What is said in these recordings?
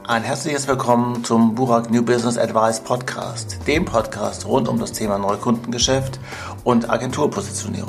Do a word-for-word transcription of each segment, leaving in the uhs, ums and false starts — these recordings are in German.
Ein herzliches Willkommen zum Burak New Business Advice Podcast, dem Podcast rund um das Thema Neukundengeschäft und Agenturpositionierung.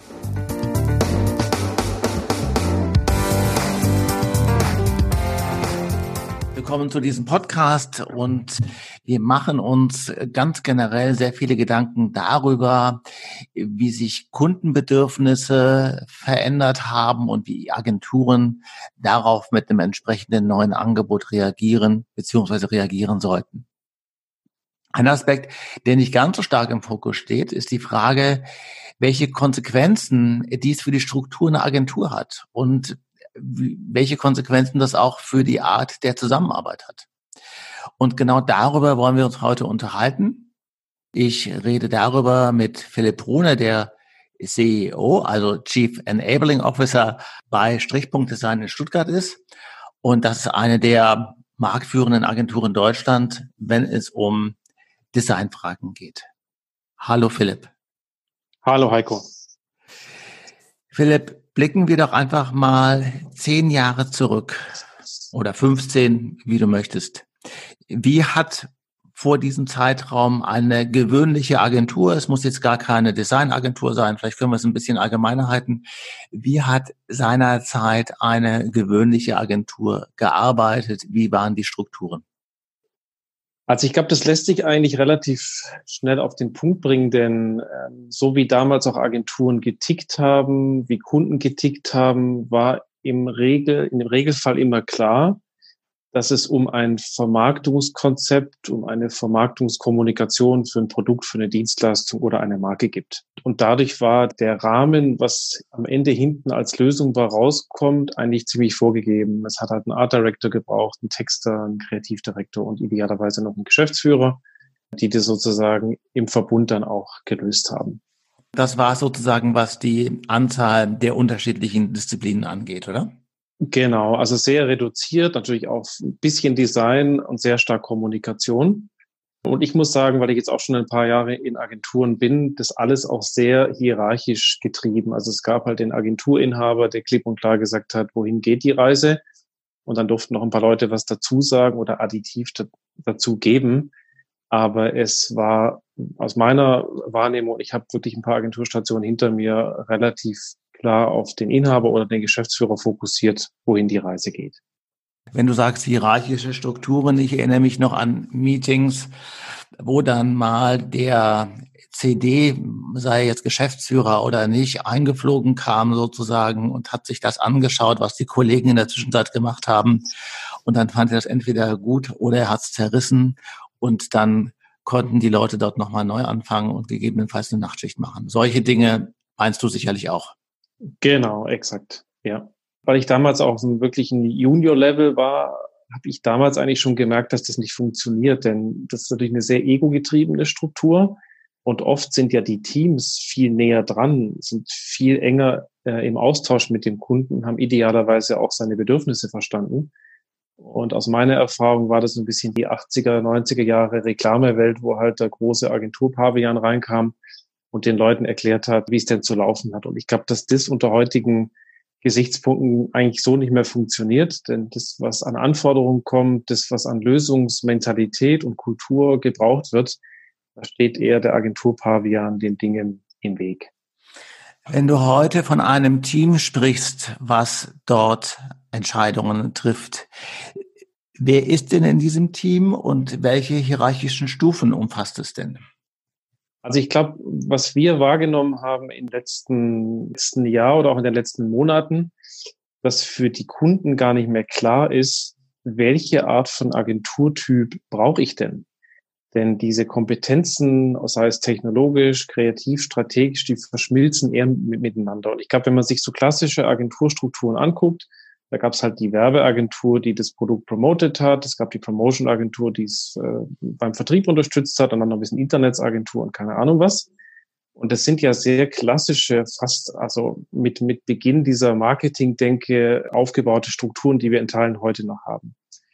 Willkommen zu diesem Podcast und wir machen uns ganz generell sehr viele Gedanken darüber, wie sich Kundenbedürfnisse verändert haben und wie Agenturen darauf mit einem entsprechenden neuen Angebot reagieren bzw. reagieren sollten. Ein Aspekt, der nicht ganz so stark im Fokus steht, ist die Frage, welche Konsequenzen dies für die Struktur einer Agentur hat und welche Konsequenzen das auch für die Art der Zusammenarbeit hat. Und genau darüber wollen wir uns heute unterhalten. Ich rede darüber mit Philipp Ruhne, der C E O, also Chief Enabling Officer bei Strichpunkt Design in Stuttgart ist. Und das ist eine der marktführenden Agenturen in Deutschland, wenn es um Designfragen geht. Hallo Philipp. Hallo Heiko. Philipp, blicken wir doch einfach mal zehn Jahre zurück oder fünfzehn, wie du möchtest. Wie hat vor diesem Zeitraum eine gewöhnliche Agentur, es muss jetzt gar keine Designagentur sein, vielleicht können wir es ein bisschen allgemeiner halten, wie hat seinerzeit eine gewöhnliche Agentur gearbeitet? Wie waren die Strukturen? Also ich glaube, das lässt sich eigentlich relativ schnell auf den Punkt bringen, denn ähm, so wie damals auch Agenturen getickt haben, wie Kunden getickt haben, war im Regel, in dem Regelfall immer klar, dass es um ein Vermarktungskonzept, um eine Vermarktungskommunikation für ein Produkt, für eine Dienstleistung oder eine Marke gibt. Und dadurch war der Rahmen, was am Ende hinten als Lösung bei rauskommt, eigentlich ziemlich vorgegeben. Es hat halt einen Art Director gebraucht, einen Texter, einen Kreativdirektor und idealerweise noch einen Geschäftsführer, die das sozusagen im Verbund dann auch gelöst haben. Das war sozusagen, was die Anzahl der unterschiedlichen Disziplinen angeht, oder? Genau, also sehr reduziert, natürlich auf ein bisschen Design und sehr stark Kommunikation. Und ich muss sagen, weil ich jetzt auch schon ein paar Jahre in Agenturen bin, das alles auch sehr hierarchisch getrieben. Also es gab halt den Agenturinhaber, der klipp und klar gesagt hat, wohin geht die Reise? Und dann durften noch ein paar Leute was dazu sagen oder additiv dazu geben. Aber es war aus meiner Wahrnehmung, ich habe wirklich ein paar Agenturstationen hinter mir, relativ klar auf den Inhaber oder den Geschäftsführer fokussiert, wohin die Reise geht. Wenn du sagst hierarchische Strukturen, ich erinnere mich noch an Meetings, wo dann mal der C D, sei jetzt Geschäftsführer oder nicht, eingeflogen kam sozusagen und hat sich das angeschaut, was die Kollegen in der Zwischenzeit gemacht haben. Und dann fand er das entweder gut oder er hat es zerrissen und dann konnten die Leute dort nochmal neu anfangen und gegebenenfalls eine Nachtschicht machen. Solche Dinge meinst du sicherlich auch. Genau, exakt, ja. Weil ich damals auf einem wirklichen Junior-Level war, habe ich damals eigentlich schon gemerkt, dass das nicht funktioniert, denn das ist natürlich eine sehr ego-getriebene Struktur und oft sind ja die Teams viel näher dran, sind viel enger äh, im Austausch mit dem Kunden, haben idealerweise auch seine Bedürfnisse verstanden. Und aus meiner Erfahrung war das ein bisschen die achtziger, neunziger Jahre Reklamewelt, wo halt der große Agenturpavian reinkam und den Leuten erklärt hat, wie es denn zu laufen hat. Und ich glaube, dass das unter heutigen Gesichtspunkten eigentlich so nicht mehr funktioniert, denn das, was an Anforderungen kommt, das, was an Lösungsmentalität und Kultur gebraucht wird, da steht eher der Agenturpavian den Dingen im Weg. Wenn du heute von einem Team sprichst, was dort Entscheidungen trifft, wer ist denn in diesem Team und welche hierarchischen Stufen umfasst es denn? Also ich glaube, was wir wahrgenommen haben im letzten, letzten Jahr oder auch in den letzten Monaten, dass für die Kunden gar nicht mehr klar ist, welche Art von Agenturtyp brauche ich denn? Denn diese Kompetenzen, sei es technologisch, kreativ, strategisch, die verschmilzen eher miteinander. Und ich glaube, wenn man sich so klassische Agenturstrukturen anguckt, da gab es halt die Werbeagentur, die das Produkt promotet hat. Es gab die Promotion-Agentur, die es äh, beim Vertrieb unterstützt hat und dann noch ein bisschen Internetsagentur und keine Ahnung was. Und das sind ja sehr klassische, fast also mit mit Beginn dieser Marketing-Denke aufgebaute Strukturen, die wir in Teilen heute noch haben.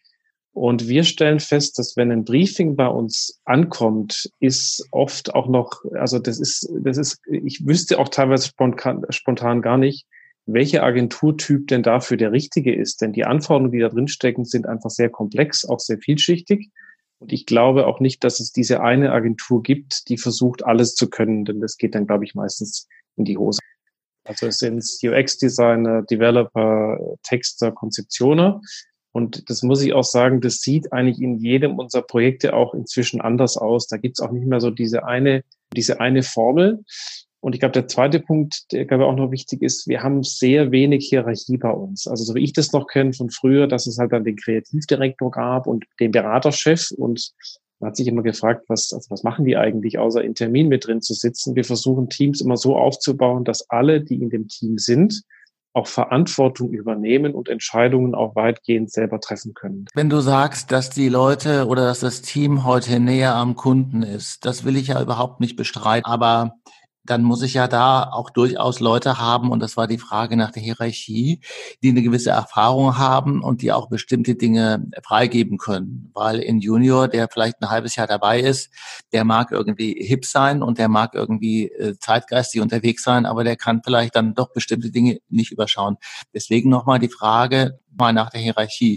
Und wir stellen fest, dass wenn ein Briefing bei uns ankommt, ist oft auch noch, also das ist, das ist, ich wüsste auch teilweise spontan, spontan gar nicht, welcher Agenturtyp denn dafür der richtige ist. Denn die Anforderungen, die da drin stecken, sind einfach sehr komplex, auch sehr vielschichtig. Und ich glaube auch nicht, dass es diese eine Agentur gibt, die versucht, alles zu können, denn das geht dann, glaube ich, meistens in die Hose. Also es sind U X-Designer, Developer, Texter, Konzeptioner. Und das muss ich auch sagen, das sieht eigentlich in jedem unserer Projekte auch inzwischen anders aus. Da gibt es auch nicht mehr so diese eine, diese eine Formel. Und ich glaube, der zweite Punkt, der glaube ich auch noch wichtig ist, wir haben sehr wenig Hierarchie bei uns. Also so wie ich das noch kenne von früher, dass es halt dann den Kreativdirektor gab und den Beraterchef. Und man hat sich immer gefragt, was, also was machen die eigentlich, außer in Termin mit drin zu sitzen. Wir versuchen Teams immer so aufzubauen, dass alle, die in dem Team sind, auch Verantwortung übernehmen und Entscheidungen auch weitgehend selber treffen können. Wenn du sagst, dass die Leute oder dass das Team heute näher am Kunden ist, das will ich ja überhaupt nicht bestreiten, aber dann muss ich ja da auch durchaus Leute haben, und das war die Frage nach der Hierarchie, die eine gewisse Erfahrung haben und die auch bestimmte Dinge freigeben können. Weil ein Junior, der vielleicht ein halbes Jahr dabei ist, der mag irgendwie hip sein und der mag irgendwie äh, zeitgeistig unterwegs sein, aber der kann vielleicht dann doch bestimmte Dinge nicht überschauen. Deswegen nochmal die Frage mal nach der Hierarchie.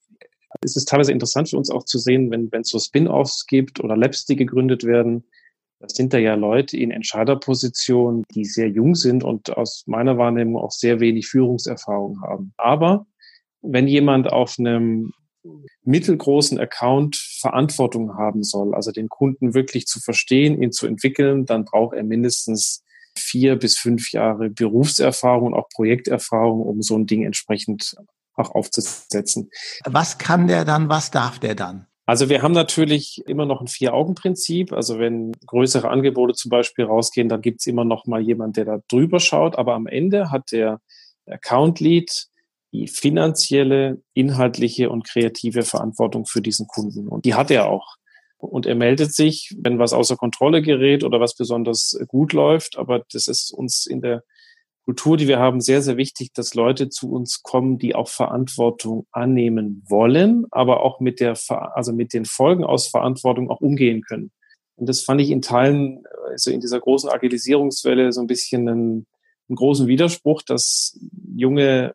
Es ist teilweise interessant für uns auch zu sehen, wenn wenn es so Spin-offs gibt oder Labs, die gegründet werden. Das sind da ja Leute in Entscheiderpositionen, die sehr jung sind und aus meiner Wahrnehmung auch sehr wenig Führungserfahrung haben. Aber wenn jemand auf einem mittelgroßen Account Verantwortung haben soll, also den Kunden wirklich zu verstehen, ihn zu entwickeln, dann braucht er mindestens vier bis fünf Jahre Berufserfahrung und auch Projekterfahrung, um so ein Ding entsprechend auch aufzusetzen. Was kann der dann, was darf der dann? Also wir haben natürlich immer noch ein Vier-Augen-Prinzip. Also wenn größere Angebote zum Beispiel rausgehen, dann gibt's immer noch mal jemand, der da drüber schaut. Aber am Ende hat der Account-Lead die finanzielle, inhaltliche und kreative Verantwortung für diesen Kunden. Und die hat er auch. Und er meldet sich, wenn was außer Kontrolle gerät oder was besonders gut läuft. Aber das ist uns in der Kultur, die wir haben, sehr, sehr wichtig, dass Leute zu uns kommen, die auch Verantwortung annehmen wollen, aber auch mit der, also mit den Folgen aus Verantwortung auch umgehen können. Und das fand ich in Teilen, also in dieser großen Agilisierungswelle so ein bisschen einen, einen großen Widerspruch, dass junge,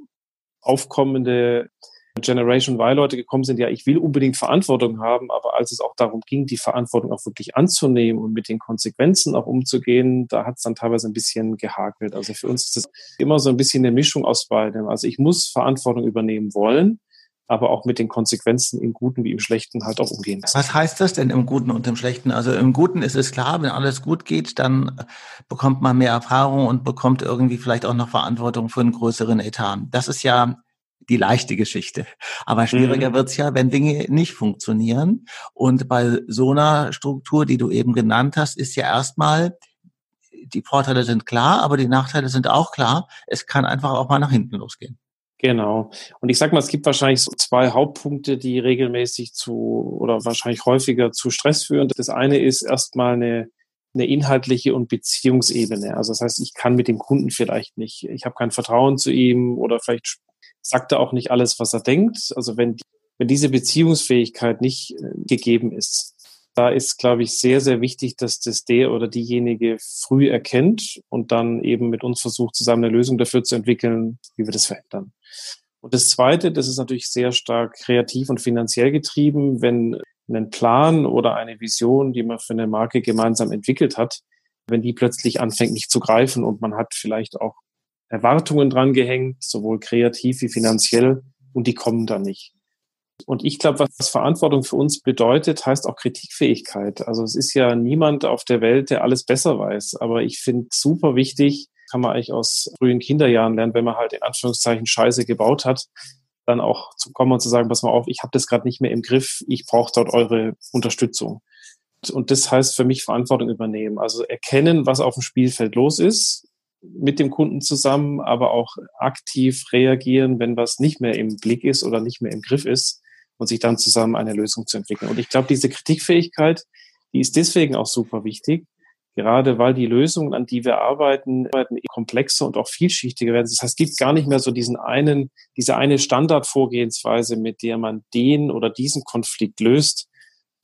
aufkommende Generation Y-Leute gekommen sind, ja, ich will unbedingt Verantwortung haben, aber als es auch darum ging, die Verantwortung auch wirklich anzunehmen und mit den Konsequenzen auch umzugehen, da hat es dann teilweise ein bisschen gehakelt. Also für uns ist es immer so ein bisschen eine Mischung aus beidem. Also ich muss Verantwortung übernehmen wollen, aber auch mit den Konsequenzen im Guten wie im Schlechten halt auch umgehen. Was heißt das denn im Guten und im Schlechten? Also im Guten ist es klar, wenn alles gut geht, dann bekommt man mehr Erfahrung und bekommt irgendwie vielleicht auch noch Verantwortung für einen größeren Etat. Das ist ja die leichte Geschichte. Aber schwieriger mhm. wird's ja, wenn Dinge nicht funktionieren. Und bei so einer Struktur, die du eben genannt hast, ist ja erstmal, die Vorteile sind klar, aber die Nachteile sind auch klar. Es kann einfach auch mal nach hinten losgehen. Genau. Und ich sag mal, es gibt wahrscheinlich so zwei Hauptpunkte, die regelmäßig zu oder wahrscheinlich häufiger zu Stress führen. Das eine ist erstmal eine, eine inhaltliche und Beziehungsebene. Also das heißt, ich kann mit dem Kunden vielleicht nicht, ich habe kein Vertrauen zu ihm oder vielleicht sagt er auch nicht alles, was er denkt. Also wenn, wenn diese Beziehungsfähigkeit nicht äh, gegeben ist, da ist, glaube ich, sehr, sehr wichtig, dass das der oder diejenige früh erkennt und dann eben mit uns versucht, zusammen eine Lösung dafür zu entwickeln, wie wir das verändern. Und das Zweite, das ist natürlich sehr stark kreativ und finanziell getrieben, wenn ein Plan oder eine Vision, die man für eine Marke gemeinsam entwickelt hat, wenn die plötzlich anfängt, nicht zu greifen und man hat vielleicht auch Erwartungen dran gehängt, sowohl kreativ wie finanziell, und die kommen dann nicht. Und ich glaube, was Verantwortung für uns bedeutet, heißt auch Kritikfähigkeit. Also es ist ja niemand auf der Welt, der alles besser weiß. Aber ich finde super wichtig, kann man eigentlich aus frühen Kinderjahren lernen, wenn man halt in Anführungszeichen Scheiße gebaut hat, dann auch zu kommen und zu sagen, pass mal auf, ich habe das gerade nicht mehr im Griff, ich brauche dort eure Unterstützung. Und das heißt für mich Verantwortung übernehmen. Also erkennen, was auf dem Spielfeld los ist, mit dem Kunden zusammen, aber auch aktiv reagieren, wenn was nicht mehr im Blick ist oder nicht mehr im Griff ist und sich dann zusammen eine Lösung zu entwickeln. Und ich glaube, diese Kritikfähigkeit, die ist deswegen auch super wichtig, gerade weil die Lösungen, an die wir arbeiten, komplexer und auch vielschichtiger werden. Das heißt, es gibt gar nicht mehr so diesen einen, diese eine Standardvorgehensweise, mit der man den oder diesen Konflikt löst,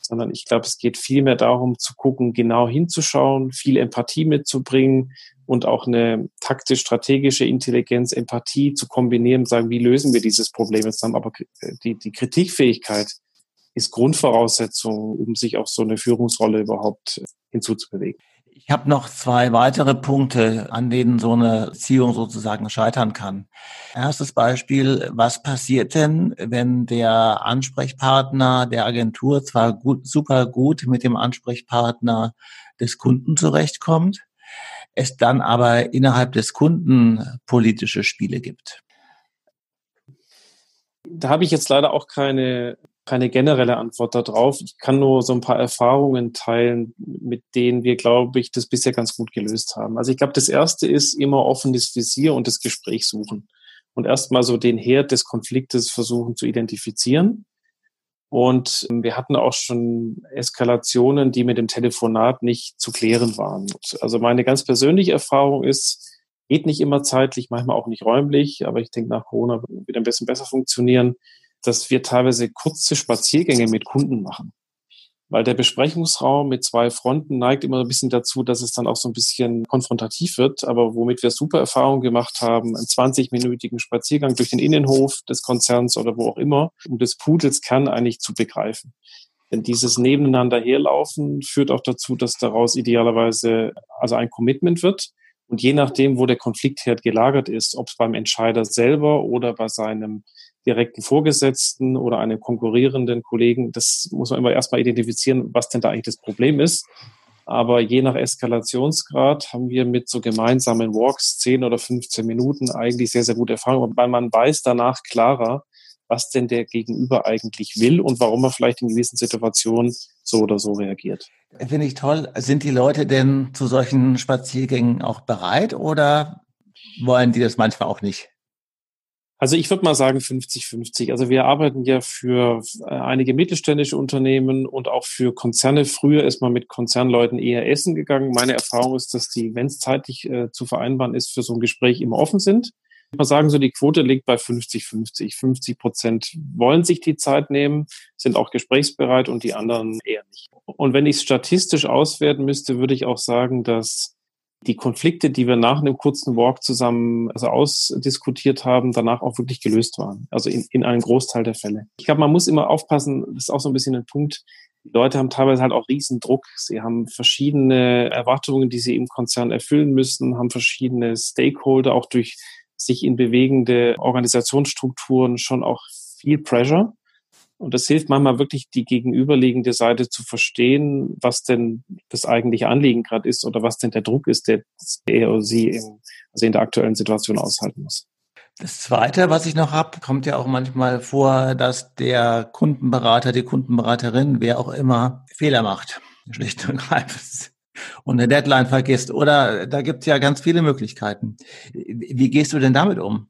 sondern ich glaube, es geht vielmehr darum zu gucken, genau hinzuschauen, viel Empathie mitzubringen und auch eine taktisch-strategische Intelligenz, Empathie zu kombinieren, sagen, wie lösen wir dieses Problem jetzt zusammen. Aber die, die Kritikfähigkeit ist Grundvoraussetzung, um sich auf so eine Führungsrolle überhaupt hinzuzubewegen. Ich habe noch zwei weitere Punkte, an denen so eine Beziehung sozusagen scheitern kann. Erstes Beispiel: Was passiert denn, wenn der Ansprechpartner der Agentur zwar gut, super gut mit dem Ansprechpartner des Kunden zurechtkommt, es dann aber innerhalb des Kunden politische Spiele gibt? Da habe ich jetzt leider auch keine keine generelle Antwort darauf. Ich kann nur so ein paar Erfahrungen teilen, mit denen wir, glaube ich, das bisher ganz gut gelöst haben. Also ich glaube, das Erste ist immer offenes Visier und das Gespräch suchen und erstmal so den Herd des Konfliktes versuchen zu identifizieren. Und wir hatten auch schon Eskalationen, die mit dem Telefonat nicht zu klären waren. Also meine ganz persönliche Erfahrung ist, geht nicht immer zeitlich, manchmal auch nicht räumlich, aber ich denke, nach Corona wird wieder ein bisschen besser funktionieren, dass wir teilweise kurze Spaziergänge mit Kunden machen. Weil der Besprechungsraum mit zwei Fronten neigt immer ein bisschen dazu, dass es dann auch so ein bisschen konfrontativ wird. Aber womit wir super Erfahrungen gemacht haben, einen zwanzig-minütigen Spaziergang durch den Innenhof des Konzerns oder wo auch immer, um des Pudels Kern eigentlich zu begreifen. Denn dieses Nebeneinander herlaufen führt auch dazu, dass daraus idealerweise also ein Commitment wird. Und je nachdem, wo der Konfliktherd gelagert ist, ob es beim Entscheider selber oder bei seinem direkten Vorgesetzten oder einem konkurrierenden Kollegen, das muss man immer erstmal identifizieren, was denn da eigentlich das Problem ist. Aber je nach Eskalationsgrad haben wir mit so gemeinsamen Walks zehn oder fünfzehn Minuten eigentlich sehr, sehr gute Erfahrungen, weil man weiß danach klarer, was denn der Gegenüber eigentlich will und warum er vielleicht in gewissen Situationen so oder so reagiert. Finde ich toll. Sind die Leute denn zu solchen Spaziergängen auch bereit oder wollen die das manchmal auch nicht? Also ich würde mal sagen fünfzig fünfzig. Also wir arbeiten ja für einige mittelständische Unternehmen und auch für Konzerne. Früher ist man mit Konzernleuten eher essen gegangen. Meine Erfahrung ist, dass die, wenn es zeitlich äh, zu vereinbaren ist, für so ein Gespräch immer offen sind. Ich würde mal sagen, so die Quote liegt bei fünfzig fünfzig. fünfzig Prozent wollen sich die Zeit nehmen, sind auch gesprächsbereit und die anderen eher nicht. Und wenn ich es statistisch auswerten müsste, würde ich auch sagen, dass die Konflikte, die wir nach einem kurzen Walk zusammen also ausdiskutiert haben, danach auch wirklich gelöst waren. Also in, in einem Großteil der Fälle. Ich glaube, man muss immer aufpassen, das ist auch so ein bisschen ein Punkt, die Leute haben teilweise halt auch riesen Druck. Sie haben verschiedene Erwartungen, die sie im Konzern erfüllen müssen, haben verschiedene Stakeholder, auch durch sich in bewegende Organisationsstrukturen schon auch viel Pressure. Und das hilft manchmal wirklich, die gegenüberliegende Seite zu verstehen, was denn das eigentliche Anliegen gerade ist oder was denn der Druck ist, der er oder sie in, also in der aktuellen Situation aushalten muss. Das Zweite, was ich noch habe, kommt ja auch manchmal vor, dass der Kundenberater, die Kundenberaterin, wer auch immer, Fehler macht, schlicht und greifend, und eine Deadline vergisst. Oder da gibt es ja ganz viele Möglichkeiten. Wie gehst du denn damit um?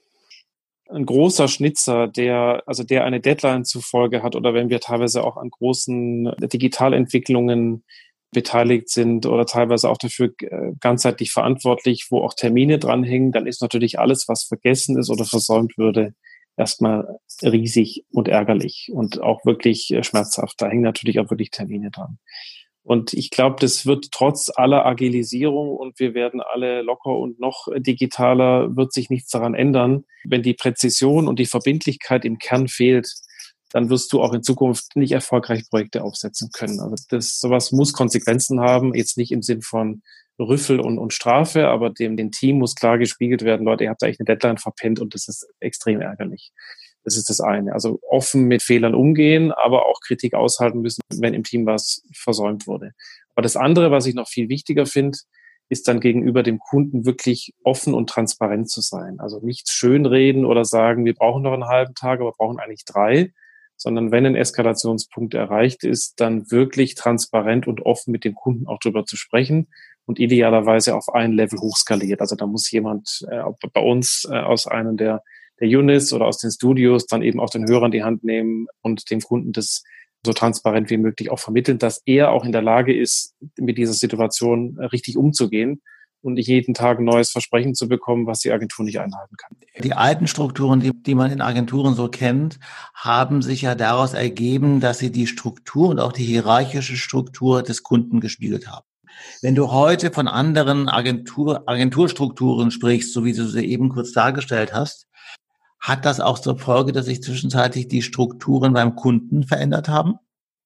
Ein großer Schnitzer, der, also der eine Deadline zufolge hat oder wenn wir teilweise auch an großen Digitalentwicklungen beteiligt sind oder teilweise auch dafür ganzheitlich verantwortlich, wo auch Termine dranhängen, dann ist natürlich alles, was vergessen ist oder versäumt würde, erstmal riesig und ärgerlich und auch wirklich schmerzhaft. Da hängen natürlich auch wirklich Termine dran. Und ich glaube, das wird trotz aller Agilisierung und wir werden alle locker und noch digitaler, wird sich nichts daran ändern. Wenn die Präzision und die Verbindlichkeit im Kern fehlt, dann wirst du auch in Zukunft nicht erfolgreich Projekte aufsetzen können. Also das, sowas muss Konsequenzen haben, jetzt nicht im Sinn von Rüffel und, und Strafe, aber dem, dem Team muss klar gespiegelt werden, Leute, ihr habt eigentlich eine Deadline verpennt und das ist extrem ärgerlich. Das ist das eine. Also offen mit Fehlern umgehen, aber auch Kritik aushalten müssen, wenn im Team was versäumt wurde. Aber das andere, was ich noch viel wichtiger finde, ist dann gegenüber dem Kunden wirklich offen und transparent zu sein. Also nicht schönreden oder sagen, wir brauchen noch einen halben Tag, aber brauchen eigentlich drei, sondern wenn ein Eskalationspunkt erreicht ist, dann wirklich transparent und offen mit dem Kunden auch drüber zu sprechen und idealerweise auf ein Level hochskaliert. Also da muss jemand äh, bei uns äh, aus einem der der Units oder aus den Studios dann eben auch den Hörer in die Hand nehmen und dem Kunden das so transparent wie möglich auch vermitteln, dass er auch in der Lage ist, mit dieser Situation richtig umzugehen und nicht jeden Tag ein neues Versprechen zu bekommen, was die Agentur nicht einhalten kann. Die alten Strukturen, die, die man in Agenturen so kennt, haben sich ja daraus ergeben, dass sie die Struktur und auch die hierarchische Struktur des Kunden gespiegelt haben. Wenn du heute von anderen Agentur, Agenturstrukturen sprichst, so wie du sie eben kurz dargestellt hast, hat das auch zur Folge, dass sich zwischenzeitlich die Strukturen beim Kunden verändert haben?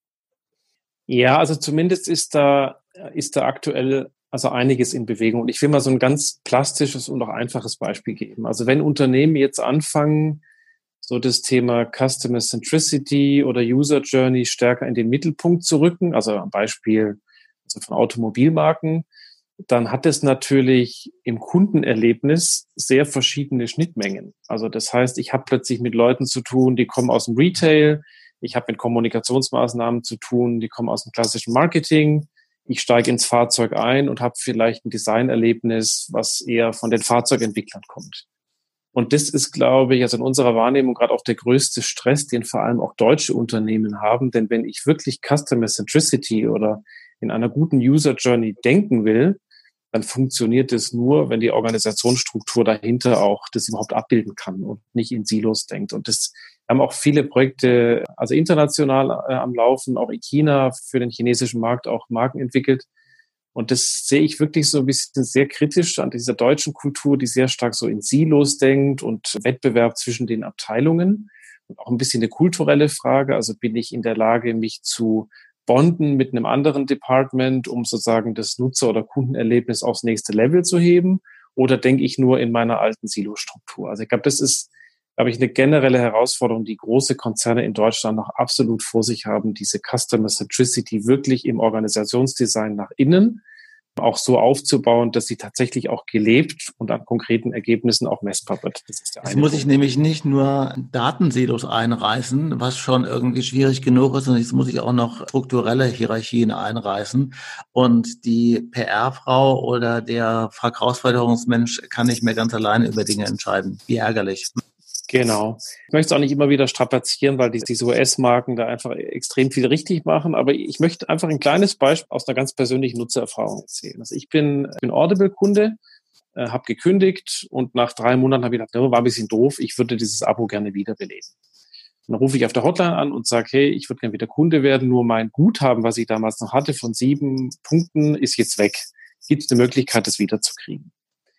Ja, also zumindest ist da, ist da aktuell also einiges in Bewegung. Und ich will mal so ein ganz plastisches und auch einfaches Beispiel geben. Also wenn Unternehmen jetzt anfangen, so das Thema Customer Centricity oder User Journey stärker in den Mittelpunkt zu rücken, also am Beispiel also von Automobilmarken, dann hat es natürlich im Kundenerlebnis sehr verschiedene Schnittmengen. Also das heißt, ich habe plötzlich mit Leuten zu tun, die kommen aus dem Retail, ich habe mit Kommunikationsmaßnahmen zu tun, die kommen aus dem klassischen Marketing, ich steige ins Fahrzeug ein und habe vielleicht ein Designerlebnis, was eher von den Fahrzeugentwicklern kommt. Und das ist, glaube ich, also in unserer Wahrnehmung gerade auch der größte Stress, den vor allem auch deutsche Unternehmen haben. Denn wenn ich wirklich Customer Centricity oder in einer guten User Journey denken will, dann funktioniert es nur, wenn die Organisationsstruktur dahinter auch das überhaupt abbilden kann und nicht in Silos denkt. Und das haben auch viele Projekte, also international äh, am Laufen, auch in China für den chinesischen Markt auch Marken entwickelt. Und das sehe ich wirklich so ein bisschen sehr kritisch an dieser deutschen Kultur, die sehr stark so in Silos denkt und Wettbewerb zwischen den Abteilungen. Und auch ein bisschen eine kulturelle Frage. Also bin ich in der Lage, mich zu bonden mit einem anderen Department, um sozusagen das Nutzer- oder Kundenerlebnis aufs nächste Level zu heben? Oder denke ich nur in meiner alten Silo-Struktur? Also ich glaube, das ist, glaube ich, eine generelle Herausforderung, die große Konzerne in Deutschland noch absolut vor sich haben, diese Customer Centricity wirklich im Organisationsdesign nach innen auch so aufzubauen, dass sie tatsächlich auch gelebt und an konkreten Ergebnissen auch messbar wird. Das ist der Jetzt eine muss Punkt. ich nämlich nicht nur Datensilos einreißen, was schon irgendwie schwierig genug ist, sondern jetzt muss ich auch noch strukturelle Hierarchien einreißen. Und die P R-Frau oder der Verkaufsförderungsmensch kann nicht mehr ganz alleine über Dinge entscheiden. Wie ärgerlich. Genau. Ich möchte es auch nicht immer wieder strapazieren, weil diese U S-Marken da einfach extrem viel richtig machen. Aber ich möchte einfach ein kleines Beispiel aus einer ganz persönlichen Nutzererfahrung erzählen. Also ich bin, bin Audible-Kunde, äh, habe gekündigt und nach drei Monaten habe ich gedacht, no, war ein bisschen doof, ich würde dieses Abo gerne wiederbeleben. Und dann rufe ich auf der Hotline an und sage, hey, ich würde gerne wieder Kunde werden, nur mein Guthaben, was ich damals noch hatte von sieben Punkten, ist jetzt weg. Gibt es eine Möglichkeit, das wiederzukriegen?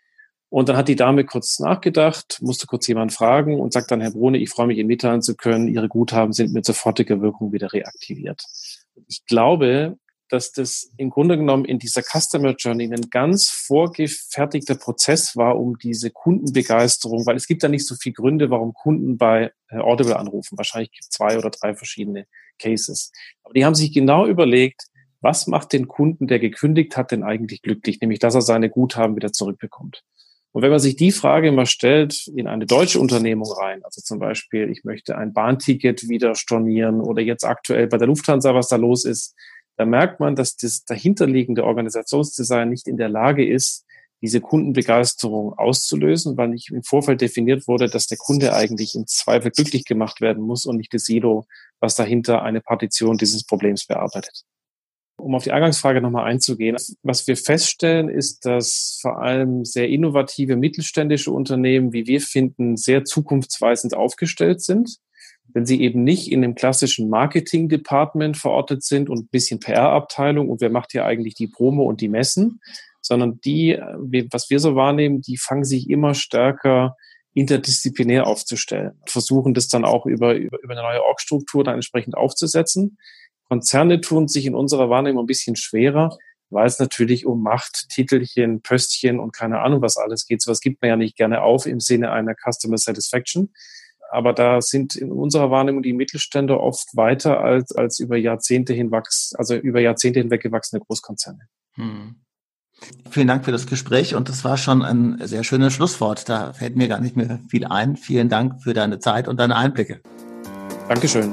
Und dann hat die Dame kurz nachgedacht, musste kurz jemanden fragen und sagt dann, Herr Brune, ich freue mich, Ihnen mitteilen zu können, Ihre Guthaben sind mit sofortiger Wirkung wieder reaktiviert. Ich glaube, dass das im Grunde genommen in dieser Customer Journey ein ganz vorgefertigter Prozess war, um diese Kundenbegeisterung, weil es gibt da nicht so viele Gründe, warum Kunden bei Audible anrufen. Wahrscheinlich gibt es zwei oder drei verschiedene Cases. Aber die haben sich genau überlegt, was macht den Kunden, der gekündigt hat, denn eigentlich glücklich? Nämlich, dass er seine Guthaben wieder zurückbekommt. Und wenn man sich die Frage mal stellt, in eine deutsche Unternehmung rein, also zum Beispiel, ich möchte ein Bahnticket wieder stornieren oder jetzt aktuell bei der Lufthansa, was da los ist, da merkt man, dass das dahinterliegende Organisationsdesign nicht in der Lage ist, diese Kundenbegeisterung auszulösen, weil nicht im Vorfeld definiert wurde, dass der Kunde eigentlich im Zweifel glücklich gemacht werden muss und nicht das Silo, was dahinter eine Partition dieses Problems bearbeitet. Um auf die Eingangsfrage nochmal einzugehen, was wir feststellen, ist, dass vor allem sehr innovative mittelständische Unternehmen, wie wir finden, sehr zukunftsweisend aufgestellt sind, wenn sie eben nicht in dem klassischen Marketing-Department verortet sind und ein bisschen P R-Abteilung und wer macht hier eigentlich die Promo und die Messen, sondern die, was wir so wahrnehmen, die fangen sich immer stärker interdisziplinär aufzustellen, versuchen das dann auch über, über, über eine neue Org-Struktur dann entsprechend aufzusetzen. Konzerne tun sich in unserer Wahrnehmung ein bisschen schwerer, weil es natürlich um Macht, Titelchen, Pöstchen und keine Ahnung was alles geht. So was gibt man ja nicht gerne auf im Sinne einer Customer Satisfaction. Aber da sind in unserer Wahrnehmung die Mittelständler oft weiter als, als über Jahrzehnte hinwachs, also über Jahrzehnte hinweg gewachsene Großkonzerne. Hm. Vielen Dank für das Gespräch und das war schon ein sehr schönes Schlusswort. Da fällt mir gar nicht mehr viel ein. Vielen Dank für deine Zeit und deine Einblicke. Dankeschön.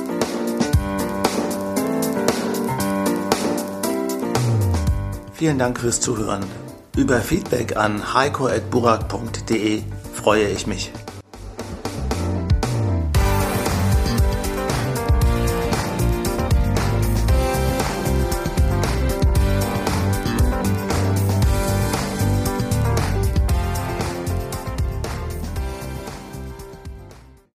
Vielen Dank fürs Zuhören. Über Feedback an heiko at burak punkt de freue ich mich.